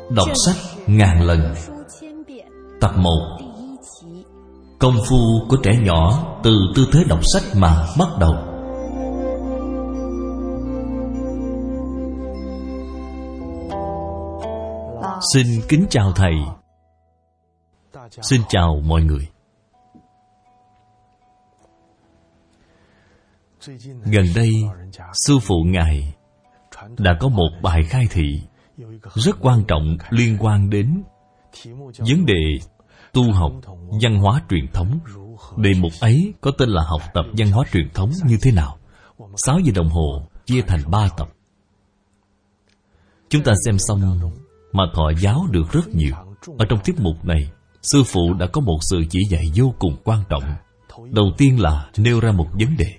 Đọc sách ngàn lần. Tập 1. Công phu của trẻ nhỏ từ tư thế đọc sách mà bắt đầu. Xin kính chào thầy. Xin chào mọi người. Gần đây, sư phụ ngài đã có một bài khai thị rất quan trọng liên quan đến vấn đề tu học văn hóa truyền thống. Đề mục ấy có tên là học tập văn hóa truyền thống như thế nào. 6 giờ đồng hồ chia thành 3 tập. Chúng ta xem xong mà thọ giáo được rất nhiều. Ở trong tiết mục này, sư phụ đã có một sự chỉ dạy vô cùng quan trọng. Đầu tiên là nêu ra một vấn đề: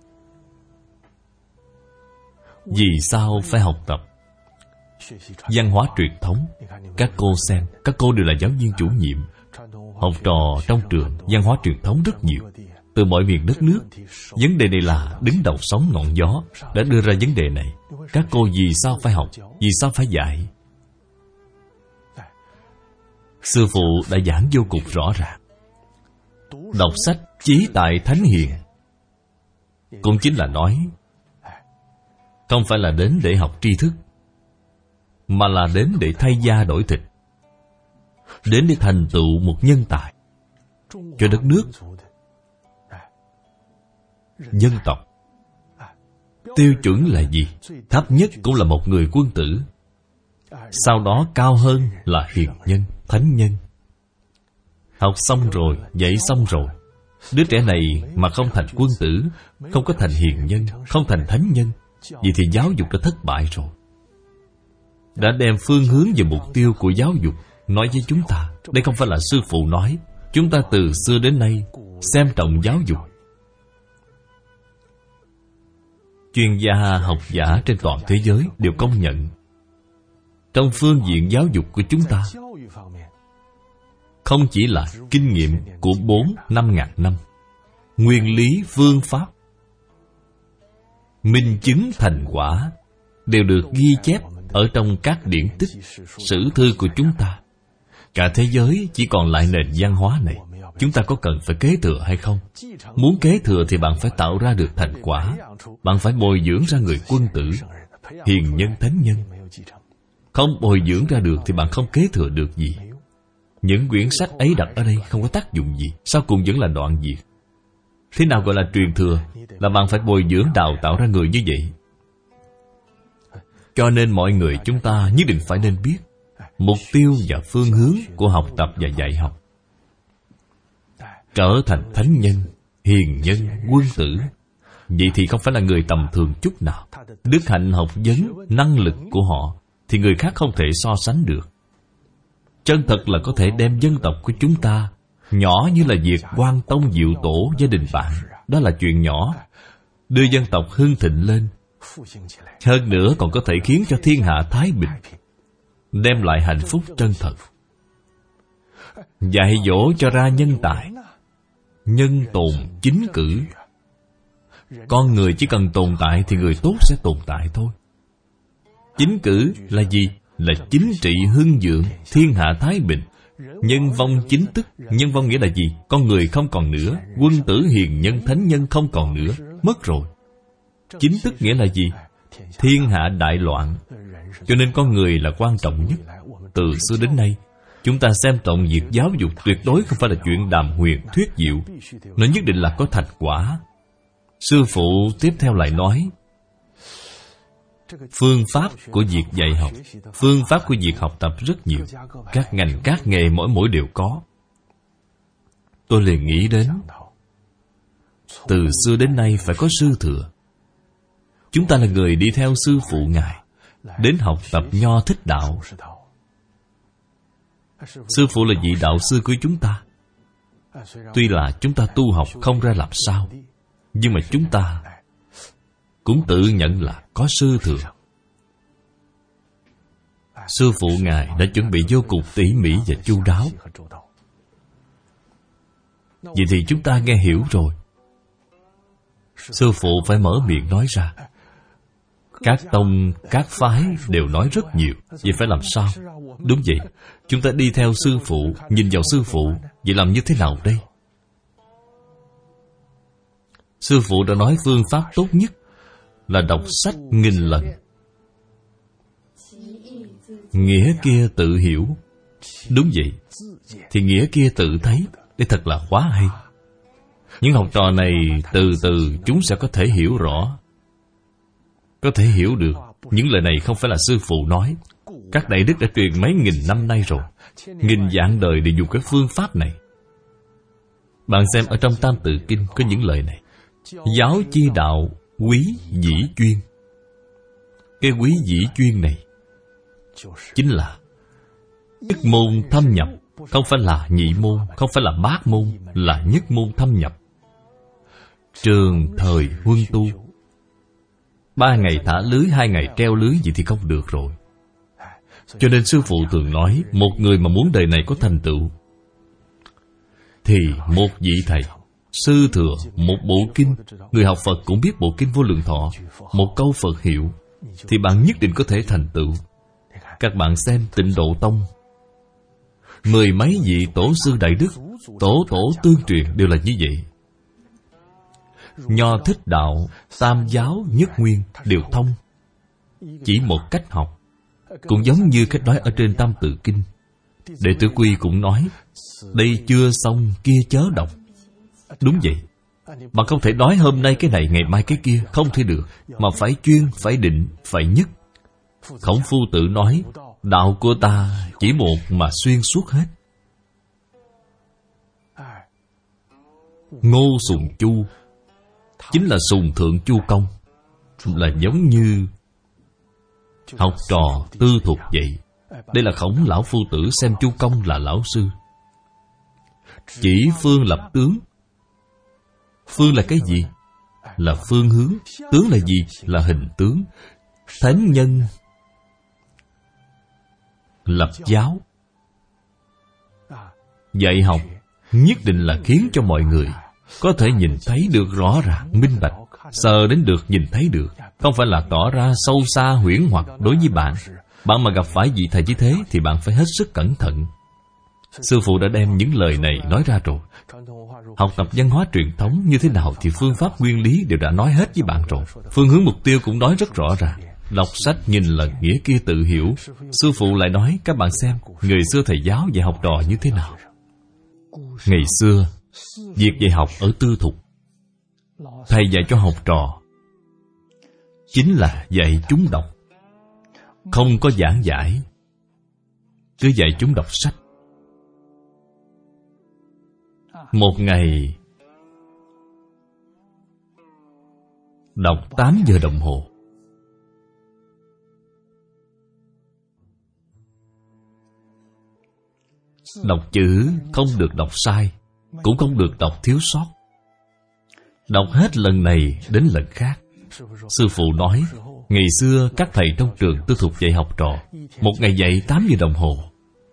vì sao phải học tập văn hóa truyền thống? Các cô xem, các cô đều là giáo viên chủ nhiệm. Học trò trong trường văn hóa truyền thống rất nhiều, từ mọi miền đất nước. Vấn đề này là đứng đầu sóng ngọn gió đã đưa ra vấn đề này. Các cô vì sao phải học? Vì sao phải dạy? Sư phụ đã giảng vô cùng rõ ràng. Đọc sách chí tại thánh hiền, cũng chính là nói không phải là đến để học tri thức, mà là đến để thay da đổi thịt, đến để thành tựu một nhân tài cho đất nước, dân tộc. Tiêu chuẩn là gì? Thấp nhất cũng là một người quân tử, sau đó cao hơn là hiền nhân, thánh nhân. Học xong rồi, dạy xong rồi, đứa trẻ này mà không thành quân tử, không có thành hiền nhân, không thành thánh nhân, vậy thì giáo dục đã thất bại rồi. Đã đem phương hướng và mục tiêu của giáo dục nói với chúng ta. Đây không phải là sư phụ nói. Chúng ta từ xưa đến nay xem trọng giáo dục. Chuyên gia học giả trên toàn thế giới đều công nhận, trong phương diện giáo dục của chúng ta, không chỉ là kinh nghiệm của 4-5 ngàn năm, nguyên lý phương pháp, minh chứng thành quả đều được ghi chép ở trong các điển tích, sử thư của chúng ta. Cả thế giới chỉ còn lại nền văn hóa này. Chúng ta có cần phải kế thừa hay không? Muốn kế thừa thì bạn phải tạo ra được thành quả. Bạn phải bồi dưỡng ra người quân tử, hiền nhân, thánh nhân. Không bồi dưỡng ra được thì bạn không kế thừa được gì. Những quyển sách ấy đặt ở đây không có tác dụng gì, sau cùng vẫn là đoạn diệt. Thế nào gọi là truyền thừa? Là bạn phải bồi dưỡng đào tạo ra người như vậy. Cho nên mọi người chúng ta nhất định phải nên biết mục tiêu và phương hướng của học tập và dạy học. Trở thành thánh nhân, hiền nhân, quân tử, vậy thì không phải là người tầm thường chút nào. Đức hạnh học vấn, năng lực của họ thì người khác không thể so sánh được. Chân thật là có thể đem dân tộc của chúng ta, nhỏ như là việc quan tông diệu tổ gia đình bạn, đó là chuyện nhỏ, đưa dân tộc hưng thịnh lên. Hơn nữa còn có thể khiến cho thiên hạ thái bình, đem lại hạnh phúc chân thật. Dạy dỗ cho ra nhân tài, nhân tồn chính cử. Con người chỉ cần tồn tại thì người tốt sẽ tồn tại thôi. Chính cử là gì? Là chính trị hưng vượng, thiên hạ thái bình. Nhân vong chính tức. Nhân vong nghĩa là gì? Con người không còn nữa. Quân tử, hiền nhân, thánh nhân không còn nữa, mất rồi. Chính tức nghĩa là gì? Thiên hạ đại loạn. Cho nên con người là quan trọng nhất. Từ xưa đến nay, chúng ta xem trọng việc giáo dục tuyệt đối không phải là chuyện đàm huyền thuyết diệu. Nó nhất định là có thành quả. Sư phụ tiếp theo lại nói, phương pháp của việc dạy học, phương pháp của việc học tập rất nhiều. Các ngành, các nghề mỗi đều có. Tôi liền nghĩ đến, từ xưa đến nay phải có sư thừa. Chúng ta là người đi theo sư phụ ngài đến học tập Nho Thích Đạo. Sư phụ là vị đạo sư của chúng ta. Tuy là chúng ta tu học không ra làm sao, nhưng mà chúng ta cũng tự nhận là có sư thừa. Sư phụ ngài đã chuẩn bị vô cùng tỉ mỉ và chu đáo. Vậy thì chúng ta nghe hiểu rồi. Sư phụ phải mở miệng nói ra, Các tông, các phái đều nói rất nhiều. Vậy phải làm sao? Đúng vậy, chúng ta đi theo sư phụ, nhìn vào sư phụ. Vậy làm như thế nào đây? Sư phụ đã nói phương pháp tốt nhất là đọc sách nghìn lần. Nghĩa kia tự hiểu. Đúng vậy, thì nghĩa kia tự thấy. Đây thật là quá hay. Những học trò này từ từ chúng sẽ có thể hiểu rõ, có thể hiểu được. Những lời này không phải là sư phụ nói. Các đại đức đã truyền mấy nghìn năm nay rồi. Nghìn vạn đời đều dùng cái phương pháp này. Bạn xem ở trong Tam Tự Kinh có những lời này: giáo chi đạo, quý dĩ chuyên. Cái quý dĩ chuyên này chính là nhất môn thâm nhập. Không phải là nhị môn, không phải là bát môn, là nhất môn thâm nhập. Trường thời huân tu. 3 ngày thả lưới, 2 ngày treo lưới, vậy thì không được rồi. Cho nên sư phụ thường nói, một người mà muốn đời này có thành tựu thì một vị thầy, sư thừa, một bộ kinh. Người học Phật cũng biết bộ kinh Vô Lượng Thọ, một câu Phật hiệu, thì bạn nhất định có thể thành tựu. Các bạn xem Tịnh Độ Tông, 10 mấy vị tổ sư đại đức, tổ tương truyền đều là như vậy. Nho Thích Đạo, Tam Giáo Nhất Nguyên đều thông, chỉ một cách học. Cũng giống như cách nói ở trên Tam Tự Kinh. Đệ tử Quy cũng nói, đây chưa xong kia chớ đọc. Đúng vậy. Bạn không thể nói hôm nay cái này, ngày mai cái kia. Không thể được. Mà phải chuyên, phải định, phải nhất. Khổng Phu Tử nói, đạo của ta chỉ một mà xuyên suốt hết. Ngô Sùng Chu chính là Sùng Thượng Chu Công, là giống như học trò tư thục vậy. Đây là Khổng Lão Phu Tử xem Chu Công là lão sư. Chỉ phương lập tướng. Phương là cái gì? Là phương hướng. Tướng là gì? Là hình tướng. Thánh nhân lập giáo. Dạy học nhất định là khiến cho mọi người có thể nhìn thấy được rõ ràng, minh bạch, sờ đến được, nhìn thấy được. Không phải là tỏ ra sâu xa huyễn hoặc đối với bạn. Bạn mà gặp phải vị thầy như thế thì bạn phải hết sức cẩn thận. Sư phụ đã đem những lời này nói ra rồi. Học tập văn hóa truyền thống như thế nào thì phương pháp nguyên lý đều đã nói hết với bạn rồi. Phương hướng mục tiêu cũng nói rất rõ ràng. Đọc sách nghìn lần, nghĩa kia tự hiểu. Sư phụ lại nói, các bạn xem, người xưa thầy giáo dạy học trò như thế nào. Ngày xưa, việc dạy học ở tư thục, thầy dạy cho học trò chính là dạy chúng đọc, không có giảng giải, cứ dạy chúng đọc sách. Một ngày đọc 8 giờ đồng hồ. Đọc chữ không được đọc sai, cũng không được đọc thiếu sót. Đọc hết lần này đến lần khác. Sư phụ nói, ngày xưa các thầy trong trường tư thục dạy học trò, một ngày dạy 8 giờ đồng hồ.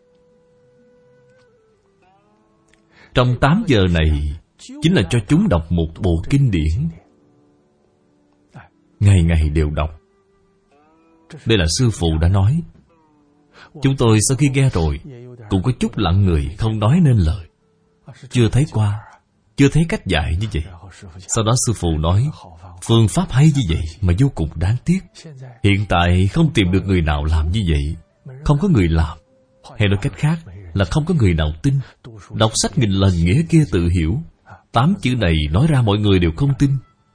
Trong 8 giờ này chính là cho chúng đọc một bộ kinh điển. Ngày ngày đều đọc. Đây là sư phụ đã nói. Chúng tôi sau khi nghe rồi cũng có chút lặng người, không nói nên lời. Chưa thấy qua, chưa thấy cách dạy như vậy. Sau đó sư phụ nói, phương pháp hay như vậy mà vô cùng đáng tiếc. Hiện tại không tìm được người nào làm như vậy. Không có người làm. Hay nói cách khác là không có người nào tin. Đọc sách nghìn lần, nghĩa kia tự hiểu. 8 chữ này nói ra mọi người đều không tin.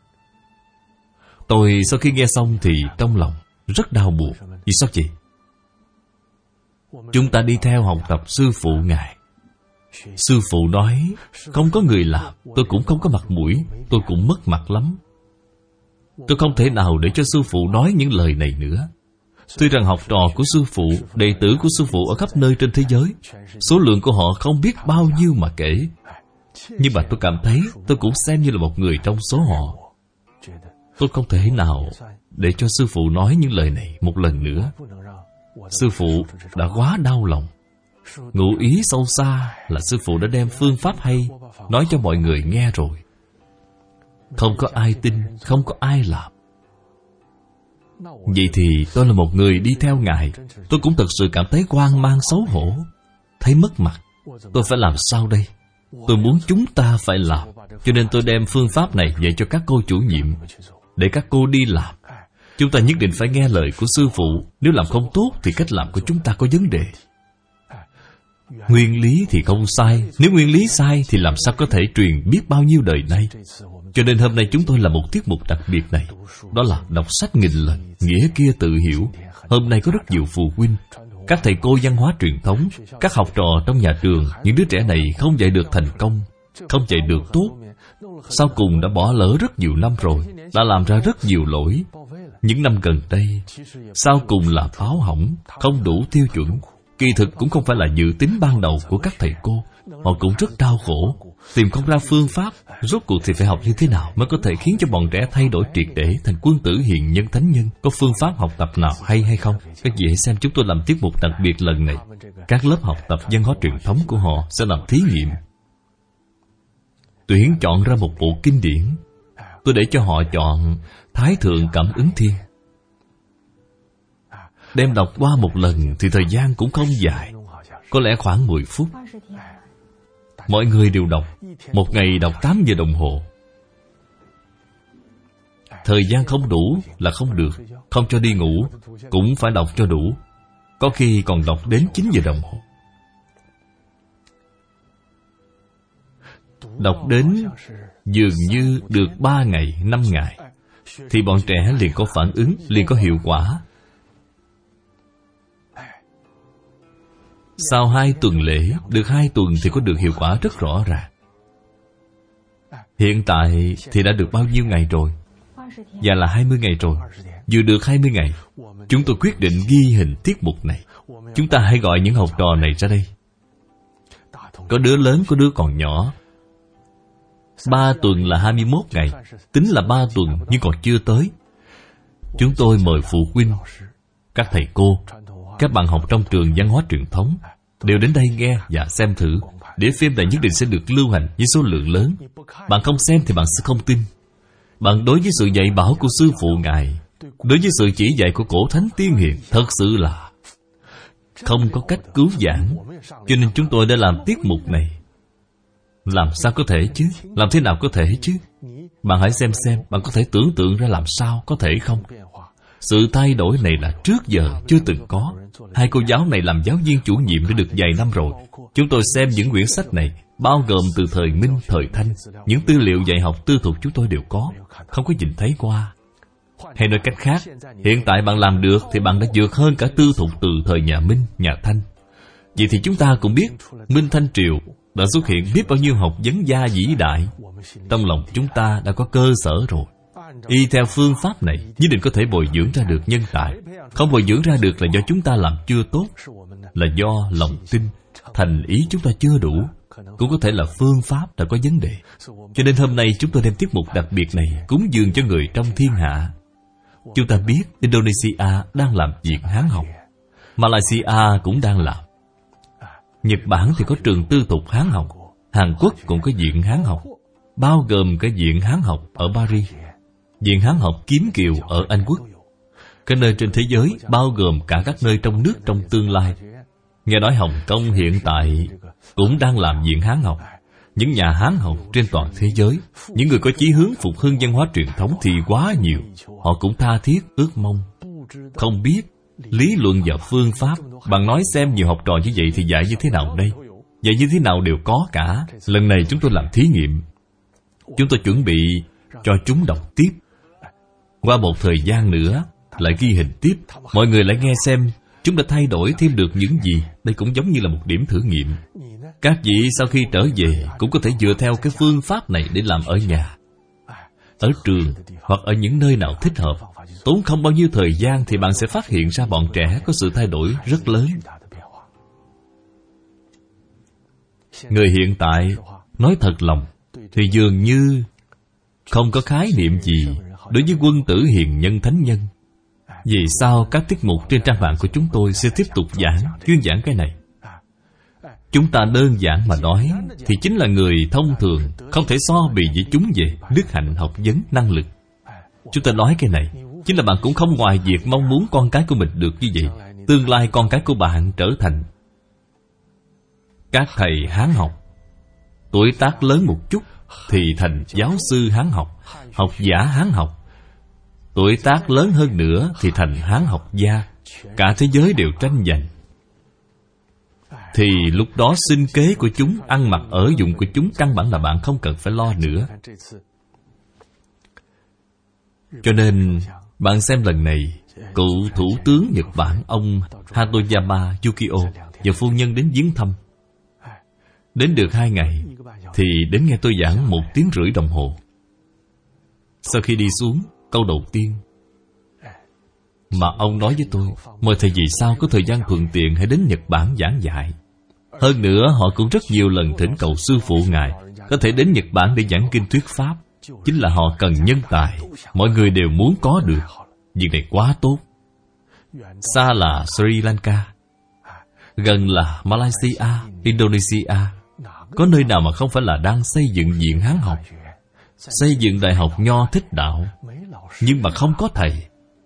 Tôi sau khi nghe xong thì trong lòng rất đau buồn. Vì sao vậy? Chúng ta đi theo học tập sư phụ Ngài. Sư phụ nói, không có người làm, tôi cũng không có mặt mũi, tôi cũng mất mặt lắm. Tôi không thể nào để cho sư phụ nói những lời này nữa. Tuy rằng học trò của sư phụ, đệ tử của sư phụ ở khắp nơi trên thế giới, số lượng của họ không biết bao nhiêu mà kể. Nhưng mà tôi cảm thấy tôi cũng xem như là một người trong số họ. Tôi không thể nào để cho sư phụ nói những lời này một lần nữa. Sư phụ đã quá đau lòng. Ngụ ý sâu xa là sư phụ đã đem phương pháp hay nói cho mọi người nghe rồi. Không có ai tin, không có ai làm. vậy thì tôi là một người đi theo Ngài, tôi cũng thật sự cảm thấy hoang mang xấu hổ, thấy mất mặt. Tôi phải làm sao đây? Tôi muốn chúng ta phải làm, cho nên tôi đem phương pháp này dạy cho các cô chủ nhiệm, để các cô đi làm. Chúng ta nhất định phải nghe lời của sư phụ. Nếu làm không tốt thì cách làm của chúng ta có vấn đề. Nguyên lý thì không sai. Nếu nguyên lý sai thì làm sao có thể truyền biết bao nhiêu đời nay. Cho nên hôm nay chúng tôi làm một tiết mục đặc biệt này. Đó là đọc sách nghìn lần, nghĩa kia tự hiểu. Hôm nay có rất nhiều phụ huynh, các thầy cô văn hóa truyền thống, các học trò trong nhà trường. Những đứa trẻ này không dạy được thành công, không dạy được tốt. Sau cùng đã bỏ lỡ rất nhiều năm rồi, đã làm ra rất nhiều lỗi. Những năm gần đây, sau cùng là báo hỏng, không đủ tiêu chuẩn. Kỳ thực cũng không phải là dự tính ban đầu của các thầy cô. Họ cũng rất đau khổ, tìm không ra phương pháp. Rốt cuộc thì phải học như thế nào mới có thể khiến cho bọn trẻ thay đổi triệt để thành quân tử hiền nhân thánh nhân? Có phương pháp học tập nào hay không? Các vị hãy xem chúng tôi làm tiết mục đặc biệt lần này. Các lớp học tập văn hóa truyền thống của họ sẽ làm thí nghiệm, tuyển chọn ra một bộ kinh điển. Tôi để cho họ chọn Thái Thượng Cảm Ứng Thiên. Đem đọc qua một lần thì thời gian cũng không dài, có lẽ khoảng 10 phút. Mọi người đều đọc. Một ngày đọc 8 giờ đồng hồ. Thời gian không đủ là không được. Không cho đi ngủ cũng phải đọc cho đủ. Có khi còn đọc đến 9 giờ đồng hồ. Đọc đến dường như được 3 ngày, 5 ngày thì bọn trẻ liền có phản ứng, liền có hiệu quả. Sau 2 tuần lễ, được 2 tuần thì có được hiệu quả rất rõ ràng. Hiện tại thì đã được bao nhiêu ngày rồi? Và là 20 ngày rồi. Vừa được 20 ngày, chúng tôi quyết định ghi hình tiết mục này. Chúng ta hãy gọi những học trò này ra đây. Có đứa lớn, có đứa còn nhỏ. 3 tuần là 21 ngày. Tính là 3 tuần nhưng còn chưa tới. Chúng tôi mời phụ huynh, các thầy cô, các bạn học trong trường văn hóa truyền thống đều đến đây nghe và xem thử. Đĩa phim này nhất định sẽ được lưu hành với số lượng lớn. Bạn không xem thì bạn sẽ không tin. Bạn đối với sự dạy bảo của sư phụ Ngài, đối với sự chỉ dạy của cổ thánh tiên hiền, thật sự là không có cách cứu vãn. Cho nên chúng tôi đã làm tiết mục này. Làm sao có thể chứ? Làm thế nào có thể chứ? Bạn hãy xem, bạn có thể tưởng tượng ra làm sao có thể không? Sự thay đổi này là trước giờ chưa từng có. 2 cô giáo này làm giáo viên chủ nhiệm đã được vài năm rồi. Chúng tôi xem những quyển sách này, bao gồm từ thời Minh, thời Thanh. Những tư liệu dạy học tư thục chúng tôi đều có, không có nhìn thấy qua. Hay nói cách khác, hiện tại bạn làm được thì bạn đã vượt hơn cả tư thục từ thời nhà Minh, nhà Thanh. Vậy thì chúng ta cũng biết Minh Thanh Triều đã xuất hiện biết bao nhiêu học vấn gia vĩ đại. Trong lòng chúng ta đã có cơ sở rồi. Y theo phương pháp này, nhất định có thể bồi dưỡng ra được nhân tài. Không bồi dưỡng ra được là do chúng ta làm chưa tốt, là do lòng tin, thành ý chúng ta chưa đủ. Cũng có thể là phương pháp đã có vấn đề. Cho nên hôm nay chúng tôi đem tiết mục đặc biệt này cúng dường cho người trong thiên hạ. Chúng ta biết Indonesia đang làm viện Hán học, Malaysia cũng đang làm. Nhật Bản thì có trường tư thục Hán học, Hàn Quốc cũng có viện Hán học, bao gồm cả viện Hán học ở Paris, viện Hán học Kiếm Kiều ở Anh Quốc. Các nơi trên thế giới, bao gồm cả các nơi trong nước trong tương lai. Nghe nói Hồng Kông hiện tại cũng đang làm viện Hán học. Những nhà Hán học trên toàn thế giới, những người có chí hướng phục hưng văn hóa truyền thống thì quá nhiều. Họ cũng tha thiết ước mong. Không biết lý luận và phương pháp. Bạn nói xem nhiều học trò như vậy thì dạy như thế nào đây? Dạy như thế nào đều có cả. Lần này chúng tôi làm thí nghiệm. Chúng tôi chuẩn bị cho chúng đọc tiếp. Qua một thời gian nữa lại ghi hình tiếp. Mọi người lại nghe xem chúng đã thay đổi thêm được những gì. Đây cũng giống như là một điểm thử nghiệm. Các vị sau khi trở về cũng có thể dựa theo cái phương pháp này để làm ở nhà, ở trường hoặc ở những nơi nào thích hợp. Tốn không bao nhiêu thời gian thì bạn sẽ phát hiện ra bọn trẻ có sự thay đổi rất lớn. Người hiện tại nói thật lòng thì dường như không có khái niệm gì đối với quân tử hiền nhân thánh nhân. Vì sao các tiết mục trên trang mạng của chúng tôi sẽ tiếp tục chuyên giảng cái này? Chúng ta đơn giản mà nói thì chính là người thông thường, không thể so bì với chúng về đức hạnh, học vấn, năng lực. Chúng ta nói cái này, chính là bạn cũng không ngoài việc mong muốn con cái của mình được như vậy. Tương lai con cái của bạn trở thành các thầy Hán học. Tuổi tác lớn một chút thì thành giáo sư Hán học, học giả Hán học. Tuổi tác lớn hơn nữa thì thành Hán học gia. Cả thế giới đều tranh giành. Thì lúc đó sinh kế của chúng, ăn mặc ở dụng của chúng, căn bản là bạn không cần phải lo nữa. Cho nên bạn xem lần này, cựu thủ tướng Nhật Bản ông Hatoyama Yukio và phu nhân đến viếng thăm. Đến được 2 ngày thì đến nghe tôi giảng 1 tiếng rưỡi đồng hồ. Sau khi đi xuống, câu đầu tiên mà ông nói với tôi: mời thầy vì sao có thời gian thuận tiện hãy đến Nhật Bản giảng dạy. Hơn nữa họ cũng rất nhiều lần thỉnh cầu sư phụ ngài có thể đến Nhật Bản để giảng kinh thuyết pháp. Chính là họ cần nhân tài, mọi người đều muốn có được. Việc này quá tốt. Xa là Sri Lanka, gần là Malaysia, Indonesia. Có nơi nào mà không phải là đang xây dựng viện Hán học, xây dựng đại học Nho Thích Đạo, nhưng mà không có thầy.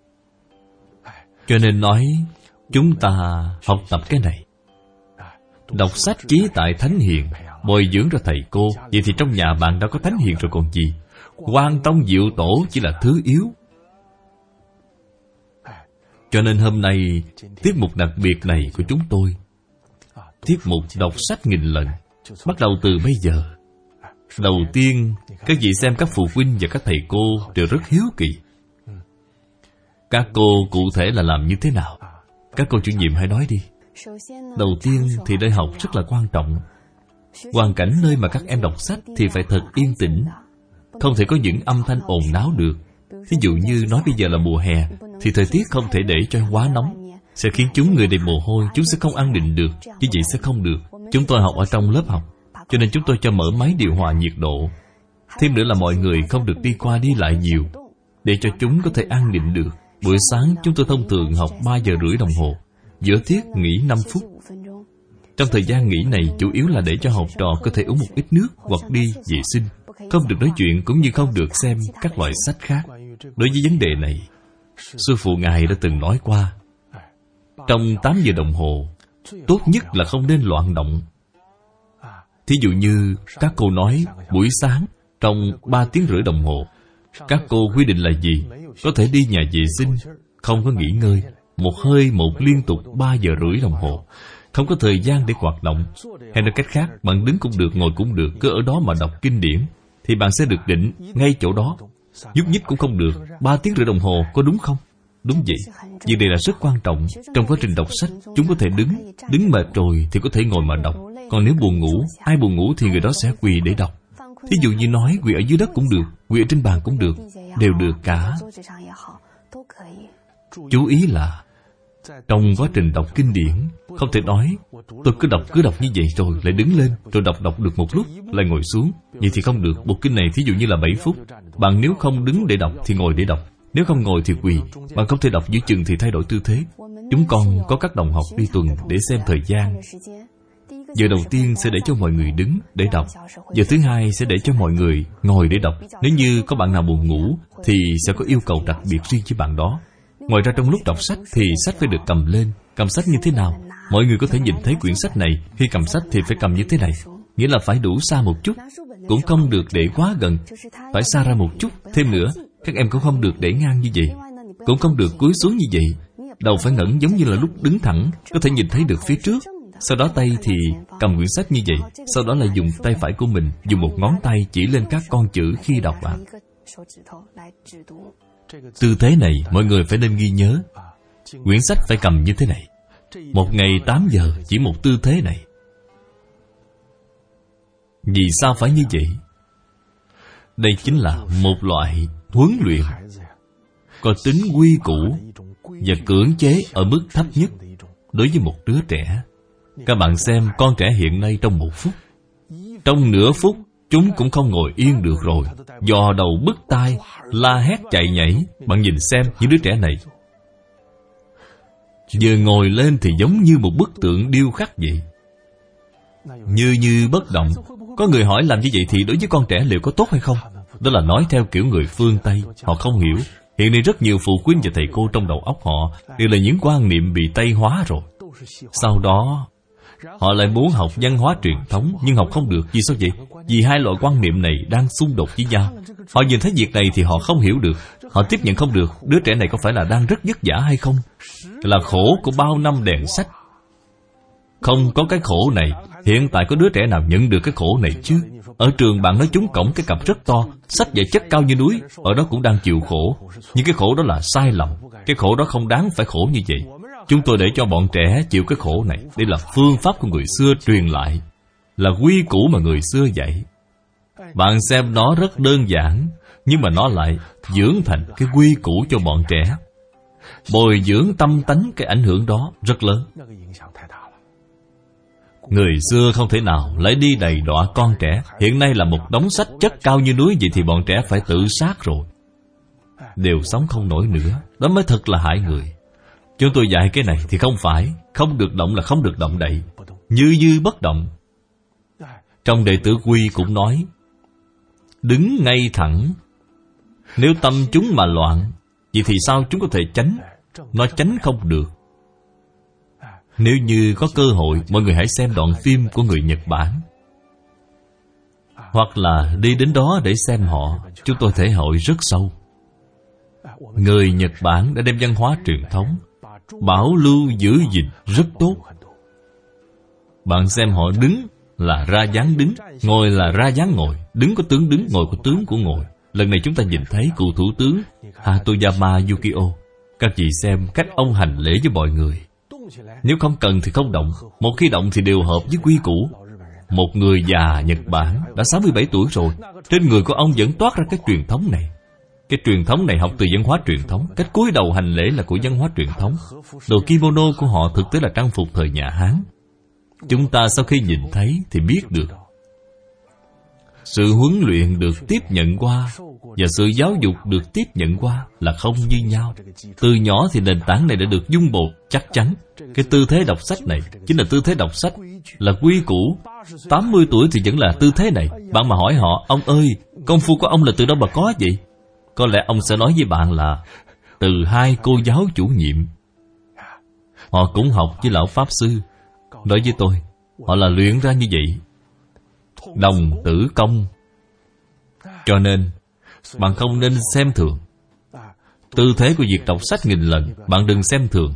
Cho nên nói chúng ta học tập cái này, đọc sách chí tại thánh hiền, bồi dưỡng cho thầy cô. Vậy thì trong nhà bạn đã có thánh hiền rồi còn gì. Quan Tông Diệu Tổ chỉ là thứ yếu. Cho nên hôm nay tiết mục đặc biệt này của chúng tôi, tiết mục đọc sách nghìn lần, bắt đầu từ bây giờ. Đầu tiên, các vị xem các phụ huynh và các thầy cô đều rất hiếu kỳ. Các cô cụ thể là làm như thế nào? Các cô chủ nhiệm hãy nói đi. Đầu tiên thì đại học rất là quan trọng. Hoàn cảnh nơi mà các em đọc sách thì phải thật yên tĩnh, không thể có những âm thanh ồn náo được. Thí dụ như nói bây giờ là mùa hè thì thời tiết không thể để cho quá nóng, sẽ khiến chúng người đầy mồ hôi, chúng sẽ không an định được. Như vậy sẽ không được. Chúng tôi học ở trong lớp học, cho nên chúng tôi cho mở máy điều hòa nhiệt độ. Thêm nữa là mọi người không được đi qua đi lại nhiều, để cho chúng có thể an định được. Buổi sáng chúng tôi thông thường học 3 giờ rưỡi đồng hồ, giữa tiết nghỉ 5 phút. Trong thời gian nghỉ này chủ yếu là để cho học trò có thể uống một ít nước hoặc đi vệ sinh. Không được nói chuyện cũng như không được xem các loại sách khác. Đối với vấn đề này, sư phụ ngài đã từng nói qua, trong 8 giờ đồng hồ, tốt nhất là không nên loạn động. Thí dụ như các cô nói buổi sáng trong 3 tiếng rưỡi đồng hồ, các cô quy định là gì? Có thể đi nhà vệ sinh, không có nghỉ ngơi, một hơi một liên tục 3 giờ rưỡi đồng hồ, không có thời gian để hoạt động. Hay nói cách khác, bạn đứng cũng được, ngồi cũng được, cứ ở đó mà đọc kinh điển, thì bạn sẽ được định ngay chỗ đó. Nhúc nhích cũng không được. 3 tiếng rưỡi đồng hồ có đúng không? Đúng vậy. Việc này là rất quan trọng. Trong quá trình đọc sách, chúng có thể đứng mệt rồi thì có thể ngồi mà đọc. Còn nếu buồn ngủ, ai buồn ngủ thì người đó sẽ quỳ để đọc. Thí dụ như nói quỳ ở dưới đất cũng được, quỳ ở trên bàn cũng được, đều được cả. Chú ý là trong quá trình đọc kinh điển, không thể nói tôi cứ đọc như vậy rồi lại đứng lên, rồi đọc được một lúc lại ngồi xuống. Vậy thì không được. Bộ kinh này thí dụ như là 7 phút, bạn nếu không đứng để đọc thì ngồi để đọc, nếu không ngồi thì quỳ. Bạn không thể đọc giữa chừng thì thay đổi tư thế. Chúng con có các đồng học đi tuần để xem thời gian. Giờ đầu tiên sẽ để cho mọi người đứng để đọc, giờ thứ hai sẽ để cho mọi người ngồi để đọc. Nếu như có bạn nào buồn ngủ thì sẽ có yêu cầu đặc biệt riêng với bạn đó. Ngoài ra trong lúc đọc sách thì sách phải được cầm lên. Cầm sách như thế nào? Mọi người có thể nhìn thấy quyển sách này. Khi cầm sách thì phải cầm như thế này, nghĩa là phải đủ xa một chút, cũng không được để quá gần, phải xa ra một chút. Thêm nữa, các em cũng không được để ngang như vậy, cũng không được cúi xuống như vậy. Đầu phải ngẩng giống như là lúc đứng thẳng, có thể nhìn thấy được phía trước. Sau đó tay thì cầm quyển sách như vậy. Sau đó là dùng tay phải của mình, dùng một ngón tay chỉ lên các con chữ khi đọc ạ. Tư thế này mọi người phải nên ghi nhớ. Quyển sách phải cầm như thế này. Một ngày 8 giờ chỉ một tư thế này. Vì sao phải như vậy? Đây chính là một loại huấn luyện có tính quy củ và cưỡng chế ở mức thấp nhất đối với một đứa trẻ. Các bạn xem con trẻ hiện nay trong 1 phút, trong nửa phút chúng cũng không ngồi yên được rồi, dò đầu bứt tai, la hét chạy nhảy. Bạn nhìn xem những đứa trẻ này, vừa ngồi lên thì giống như một bức tượng điêu khắc vậy, như bất động. Có người hỏi làm như vậy thì đối với con trẻ liệu có tốt hay không? Đó là nói theo kiểu người phương Tây, họ không hiểu. Hiện nay rất nhiều phụ huynh và thầy cô trong đầu óc họ đều là những quan niệm bị Tây hóa rồi. Sau đó họ lại muốn học văn hóa truyền thống, nhưng học không được. Vì sao vậy? Vì hai loại quan niệm này đang xung đột với nhau. Họ nhìn thấy việc này thì họ không hiểu được, họ tiếp nhận không được. Đứa trẻ này có phải là đang rất vất vả hay không? Là khổ của bao năm đèn sách. Không có cái khổ này, hiện tại có đứa trẻ nào nhận được cái khổ này chứ? Ở trường bạn nói trúng cổng cái cặp rất to, sách vở chất cao như núi, ở đó cũng đang chịu khổ. Nhưng cái khổ đó là sai lầm. Cái khổ đó không đáng phải khổ như vậy. Chúng tôi để cho bọn trẻ chịu cái khổ này. Đây là phương pháp của người xưa truyền lại, là quy củ mà người xưa dạy. Bạn xem nó rất đơn giản, nhưng mà nó lại dưỡng thành cái quy củ cho bọn trẻ. Bồi dưỡng tâm tánh, cái ảnh hưởng đó rất lớn. Người xưa không thể nào lấy đi đầy đọa con trẻ. Hiện nay là một đống sách chất cao như núi, vậy thì bọn trẻ phải tự sát rồi. Đều sống không nổi nữa. Đó mới thật là hại người. Chúng tôi dạy cái này thì không phải. Không được động là không được động đậy. Như bất động. Trong Đệ Tử Quy cũng nói, đứng ngay thẳng. Nếu tâm chúng mà loạn, vậy thì sao chúng có thể tránh? Nó tránh không được. Nếu như có cơ hội, mọi người hãy xem đoạn phim của người Nhật Bản, hoặc là đi đến đó để xem họ. Chúng tôi thể hội rất sâu. Người Nhật Bản đã đem văn hóa truyền thống bảo lưu giữ gìn rất tốt. Bạn xem họ đứng là ra dáng đứng, ngồi là ra dáng ngồi, đứng có tướng đứng, ngồi có tướng của ngồi. Lần này chúng ta nhìn thấy cựu thủ tướng Hatoyama Yukio. Các vị xem cách ông hành lễ với mọi người. Nếu không cần thì không động, một khi động thì đều hợp với quy củ. Một người già Nhật Bản đã 67 tuổi rồi, trên người của ông vẫn toát ra cái truyền thống này. Cái truyền thống này học từ văn hóa truyền thống. Cách cúi đầu hành lễ là của văn hóa truyền thống. Đồ kimono của họ thực tế là trang phục thời nhà Hán. Chúng ta sau khi nhìn thấy thì biết được, sự huấn luyện được tiếp nhận qua và sự giáo dục được tiếp nhận qua là không như nhau. Từ nhỏ thì nền tảng này đã được dung bột chắc chắn. Cái tư thế đọc sách này chính là tư thế đọc sách, là quy củ. 80 tuổi thì vẫn là tư thế này. Bạn mà hỏi họ, ông ơi, công phu của ông là từ đâu mà có vậy? Có lẽ ông sẽ nói với bạn là từ hai cô giáo chủ nhiệm. Họ cũng học với lão Pháp Sư. Nói với tôi, họ là luyện ra như vậy. Đồng tử công. Cho nên bạn không nên xem thường. Tư thế của việc đọc sách 1000 lần, bạn đừng xem thường.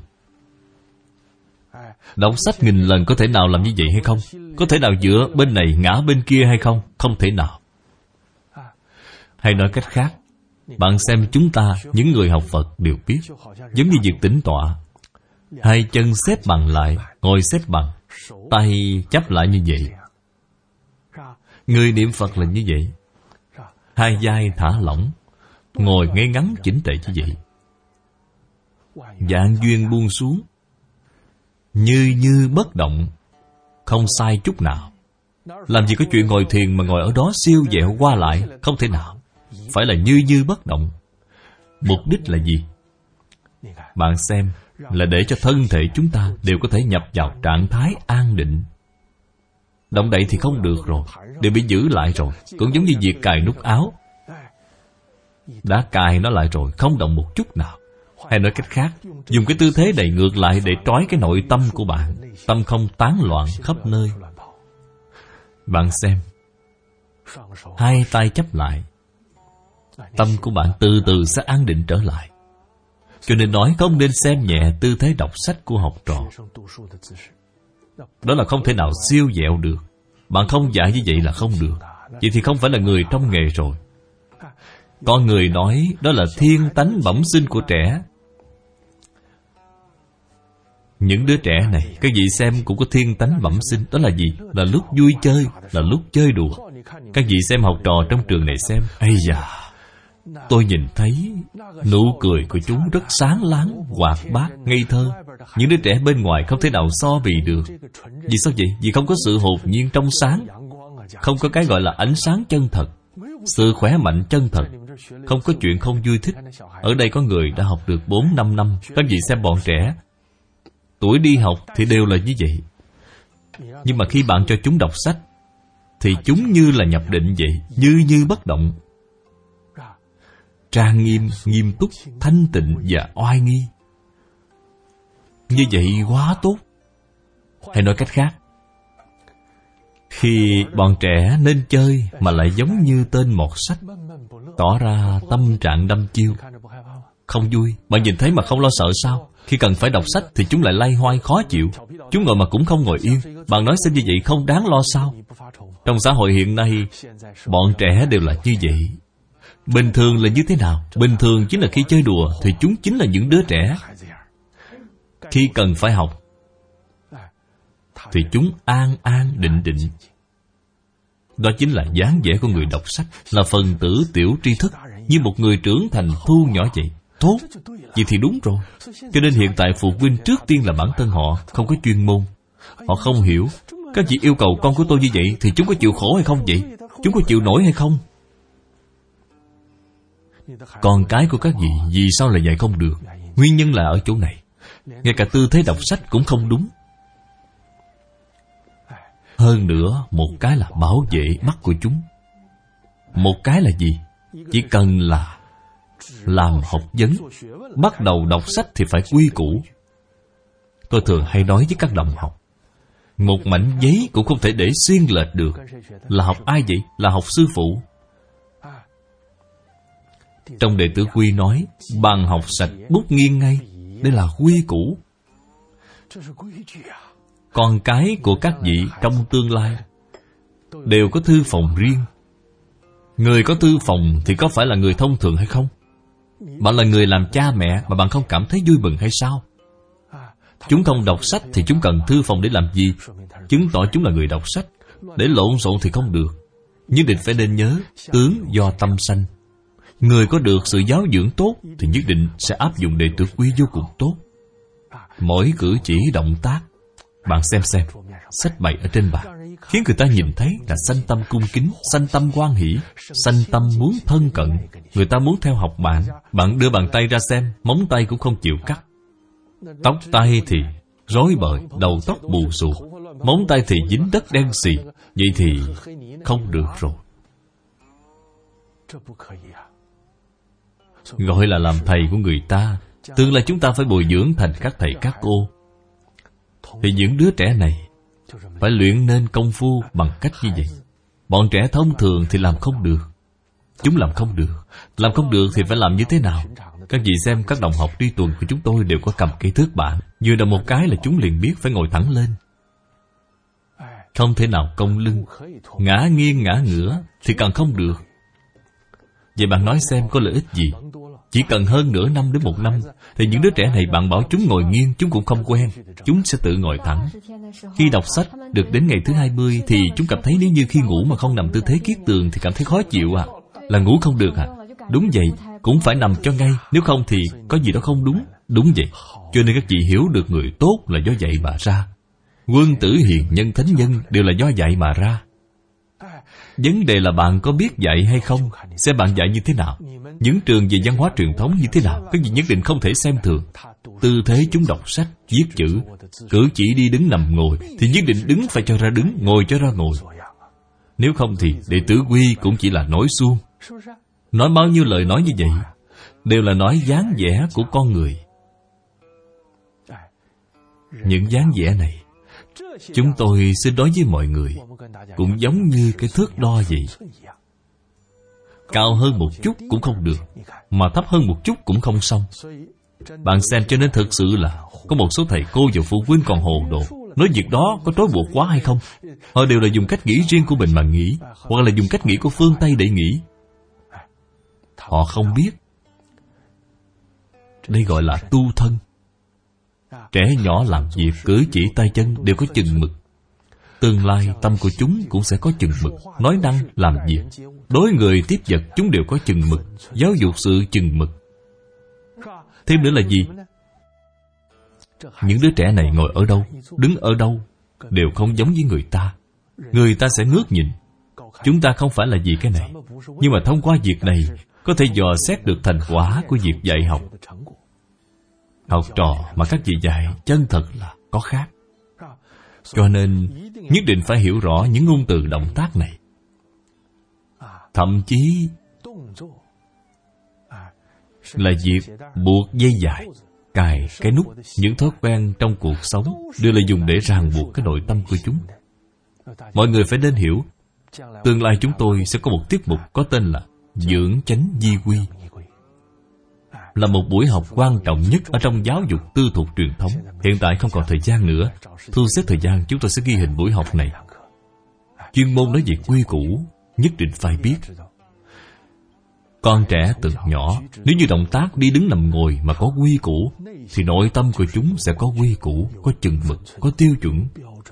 Đọc sách 1000 lần có thể nào làm như vậy hay không? Có thể nào dựa bên này ngã bên kia hay không? Không thể nào. Hay nói cách khác, bạn xem chúng ta, những người học Phật đều biết, giống như việc tĩnh tọa. Hai chân xếp bằng lại, ngồi xếp bằng, tay chắp lại như vậy. Người niệm Phật là như vậy. Hai vai thả lỏng, ngồi ngay ngắn chỉnh tề như vậy. Vạn duyên buông xuống, như bất động, không sai chút nào. Làm gì có chuyện ngồi thiền mà ngồi ở đó siêu vẹo qua lại, không thể nào. Phải là như bất động. Mục đích là gì? Bạn xem, là để cho thân thể chúng ta đều có thể nhập vào trạng thái an định. Động đậy thì không được rồi, đều bị giữ lại rồi. Cũng giống như việc cài nút áo, đã cài nó lại rồi, không động một chút nào. Hay nói cách khác, dùng cái tư thế này ngược lại để trói cái nội tâm của bạn. Tâm không tán loạn khắp nơi. Bạn xem, hai tay chắp lại, tâm của bạn từ từ sẽ an định trở lại. Cho nên nói không nên xem nhẹ tư thế đọc sách của học trò. Đó là không thể nào siêu dẹo được. Bạn không dạy như vậy là không được. Vậy thì không phải là người trong nghề rồi. Con người nói đó là thiên tánh bẩm sinh của trẻ. Những đứa trẻ này, các vị xem cũng có thiên tánh bẩm sinh. Đó là gì? Là lúc vui chơi, là lúc chơi đùa. Các vị xem học trò trong trường này xem, ây da, tôi nhìn thấy nụ cười của chúng rất sáng láng, hoạt bát, ngây thơ. Những đứa trẻ bên ngoài không thể nào so bì được. Vì sao vậy? Vì không có sự hồn nhiên trong sáng, không có cái gọi là ánh sáng chân thật, sự khỏe mạnh chân thật. Không có chuyện không vui thích. Ở đây có người đã học được 4-5 năm. Các vị xem bọn trẻ, tuổi đi học thì đều là như vậy. Nhưng mà khi bạn cho chúng đọc sách thì chúng như là nhập định vậy, như bất động. trang nghiêm, nghiêm túc, thanh tịnh và oai nghi. Như vậy quá tốt. Hay nói cách khác, khi bọn trẻ nên chơi mà lại giống như tên mọt sách, tỏ ra tâm trạng đăm chiêu, không vui. Bạn nhìn thấy mà không lo sợ sao? Khi cần phải đọc sách thì chúng lại lay hoay khó chịu. Chúng ngồi mà cũng không ngồi yên. Bạn nói xem như vậy không đáng lo sao? Trong xã hội hiện nay, bọn trẻ đều là như vậy. Bình thường là như thế nào? Bình thường chính là khi chơi đùa thì chúng chính là những đứa trẻ. Khi cần phải học thì chúng an an định định. Đó chính là dáng vẻ của người đọc sách, là phần tử tiểu tri thức, như một người trưởng thành thu nhỏ vậy. Tốt, vậy thì đúng rồi. Cho nên hiện tại phụ huynh trước tiên là bản thân họ không có chuyên môn. Họ không hiểu. Các vị yêu cầu con của tôi như vậy thì chúng có chịu khổ hay không vậy? Chúng có chịu nổi hay không? Con cái của các vị vì sao lại dạy không được? Nguyên nhân là ở chỗ này. Ngay cả tư thế đọc sách cũng không đúng. Hơn nữa, một cái là bảo vệ mắt của chúng. Một cái là gì? Chỉ cần là làm học vấn, bắt đầu đọc sách thì phải quy củ. Tôi thường hay nói với các đồng học, một mảnh giấy cũng không thể để xuyên lệch được. Là học ai vậy? Là học sư phụ. Trong Đệ Tử Quy nói, bàn học sạch, bút nghiêng ngay. Đây là quy củ. Con cái của các vị trong tương lai đều có thư phòng riêng. Người có thư phòng thì có phải là người thông thường hay không? Bạn là người làm cha mẹ mà bạn không cảm thấy vui mừng hay sao? Chúng không đọc sách thì chúng cần thư phòng để làm gì? Chứng tỏ chúng là người đọc sách. Để lộn xộn thì không được. Nhất định phải nên nhớ, tướng do tâm sanh. Người có được sự giáo dưỡng tốt thì nhất định sẽ áp dụng Đệ Tử Quy vô cùng tốt. Mỗi cử chỉ động tác, bạn xem, sách bày ở trên bàn, khiến người ta nhìn thấy là sanh tâm cung kính, sanh tâm hoan hỷ, sanh tâm muốn thân cận. Người ta muốn theo học bạn. Bạn đưa bàn tay ra xem, móng tay cũng không chịu cắt. Tóc tay thì rối bời, đầu tóc bù xù, móng tay thì dính đất đen xì. Vậy thì không được rồi. Gọi là làm thầy của người ta. Tương lai chúng ta phải bồi dưỡng thành các thầy các cô. Thì những đứa trẻ này phải luyện nên công phu bằng cách như vậy. Bọn trẻ thông thường thì làm không được. Chúng làm không được. Làm không được thì phải làm như thế nào? Các vị xem các đồng học đi tuần của chúng tôi đều có cầm cây thước bản. Vừa đọc một cái là chúng liền biết phải ngồi thẳng lên. Không thể nào cong lưng, ngã nghiêng ngã ngửa thì càng không được. Vậy bạn nói xem có lợi ích gì? Chỉ cần hơn nửa năm đến 1 năm thì những đứa trẻ này bạn bảo chúng ngồi nghiêng chúng cũng không quen. Chúng sẽ tự ngồi thẳng. Khi đọc sách được đến ngày thứ 20 thì chúng cảm thấy nếu như khi ngủ mà không nằm tư thế kiết tường thì cảm thấy khó chịu à? Là ngủ không được à? Đúng vậy, cũng phải nằm cho ngay. Nếu không thì có gì đó không đúng. Đúng vậy. Cho nên các vị hiểu được người tốt là do vậy mà ra. Quân tử hiền nhân thánh nhân đều là do dạy mà ra. Vấn đề là bạn có biết dạy hay không? Xem bạn dạy như thế nào. Những trường về văn hóa truyền thống như thế nào? Các vị nhất định không thể xem thường. Tư thế chúng đọc sách, viết chữ, cử chỉ đi đứng nằm ngồi thì nhất định đứng phải cho ra đứng, ngồi cho ra ngồi. Nếu không thì Đệ Tử Quy cũng chỉ là nói suông. Nói bao nhiêu lời nói như vậy đều là nói dáng vẻ của con người. Những dáng vẻ này chúng tôi xin nói với mọi người cũng giống như cái thước đo vậy. Cao hơn một chút cũng không được, mà thấp hơn một chút cũng không xong. Bạn xem, cho nên thực sự là có một số thầy cô và phụ huynh còn hồ đồ. Nói việc đó có trói buộc quá hay không? Họ đều là dùng cách nghĩ riêng của mình mà nghĩ, hoặc là dùng cách nghĩ của phương Tây để nghĩ. Họ không biết đây gọi là tu thân. Trẻ nhỏ làm việc, cử chỉ tay chân đều có chừng mực. Tương lai tâm của chúng cũng sẽ có chừng mực. Nói năng, làm việc, đối người tiếp vật chúng đều có chừng mực. Giáo dục sự chừng mực. Thêm nữa là gì? Những đứa trẻ này ngồi ở đâu, đứng ở đâu đều không giống với người ta. Người ta sẽ ngước nhìn. Chúng ta không phải là vì cái này, nhưng mà thông qua việc này có thể dò xét được thành quả của việc dạy học. Học trò mà các vị dạy chân thật là có khác. Cho nên nhất định phải hiểu rõ những ngôn từ động tác này. Thậm chí là việc buộc dây dài, cài cái nút. Những thói quen trong cuộc sống đều là dùng để ràng buộc cái nội tâm của chúng. Mọi người phải nên hiểu, tương lai chúng tôi sẽ có một tiết mục có tên là Dưỡng Chánh Di Quy, là một buổi học quan trọng nhất ở trong giáo dục tư thục truyền thống. Hiện tại không còn thời gian nữa. Thu xếp thời gian chúng tôi sẽ ghi hình buổi học này. Chuyên môn nói về quy củ, nhất định phải biết. Con trẻ từ nhỏ, nếu như động tác đi đứng nằm ngồi mà có quy củ, thì nội tâm của chúng sẽ có quy củ, có chừng mực, có tiêu chuẩn.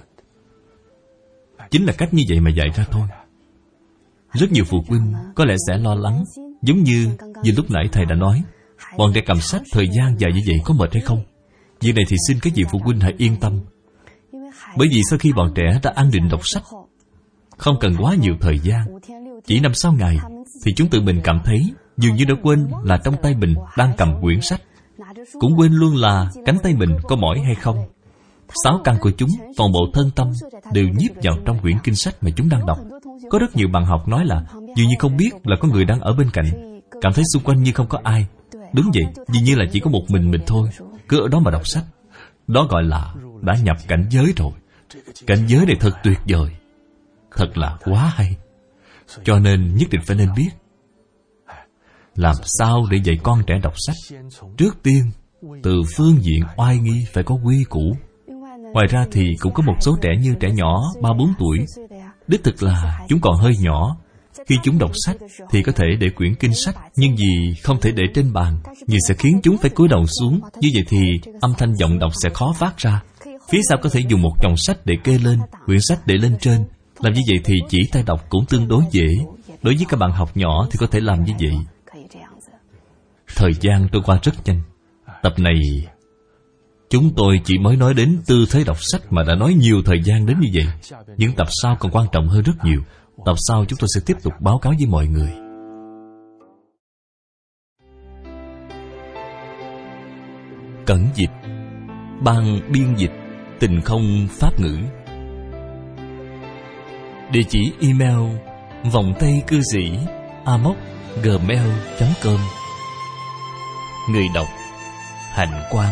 Chính là cách như vậy mà dạy ra thôi. Rất nhiều phụ huynh có lẽ sẽ lo lắng, giống như lúc nãy thầy đã nói, bọn trẻ cầm sách thời gian dài như vậy có mệt hay không? Việc này thì xin các vị phụ huynh hãy yên tâm. Bởi vì sau khi bọn trẻ đã an định đọc sách, không cần quá nhiều thời gian, chỉ 5-6 ngày, thì chúng tự mình cảm thấy dường như đã quên là trong tay mình đang cầm quyển sách, cũng quên luôn là cánh tay mình có mỏi hay không. 6 căn của chúng, toàn bộ thân tâm đều nhiếp vào trong quyển kinh sách mà chúng đang đọc. Có rất nhiều bạn học nói là dường như không biết là có người đang ở bên cạnh, cảm thấy xung quanh như không có ai. Đúng vậy, dường như là chỉ có một mình thôi, cứ ở đó mà đọc sách. Đó gọi là đã nhập cảnh giới rồi. Cảnh giới này thật tuyệt vời, thật là quá hay. Cho nên nhất định phải nên biết làm sao để dạy con trẻ đọc sách. Trước tiên, từ phương diện oai nghi phải có quy củ. Ngoài ra thì cũng có một số trẻ như trẻ nhỏ 3-4 tuổi, đích thực là chúng còn hơi nhỏ. Khi chúng đọc sách thì có thể để quyển kinh sách, nhưng vì không thể để trên bàn, nhưng sẽ khiến chúng phải cúi đầu xuống. Như vậy thì âm thanh giọng đọc sẽ khó phát ra. Phía sau có thể dùng một chồng sách để kê lên, quyển sách để lên trên. Làm như vậy thì chỉ tay đọc cũng tương đối dễ. Đối với các bạn học nhỏ thì có thể làm như vậy. Thời gian trôi qua rất nhanh. Tập này chúng tôi chỉ mới nói đến tư thế đọc sách mà đã nói nhiều thời gian đến như vậy. Những tập sau còn quan trọng hơn rất nhiều. Tập sau chúng tôi sẽ tiếp tục báo cáo với mọi người. Cẩn dịch, ban biên dịch Tình Không Pháp Ngữ. Địa chỉ email vòng tay cư sĩ amos@gmail.com. Người đọc Hạnh Quang.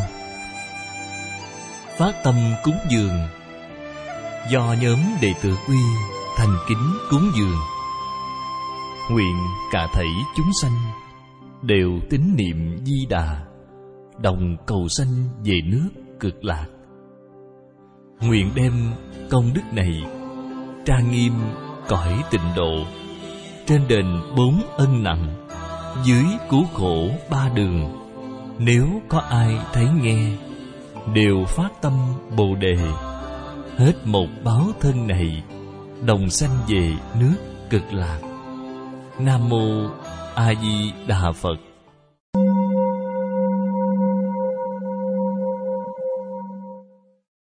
Phát tâm cúng dường do nhóm đệ tử Quy thành kính cúng dường. Nguyện cả thảy chúng sanh đều tín niệm Di Đà, đồng cầu sanh về nước Cực Lạc. Nguyện đem công đức này trang nghiêm cõi tịnh độ, trên đền 4 ân nặng, dưới cứu khổ 3 đường. Nếu có ai thấy nghe, đều phát tâm Bồ Đề, hết một báo thân này, đồng sanh về nước Cực Lạc. Nam Mô A Di Đà Phật.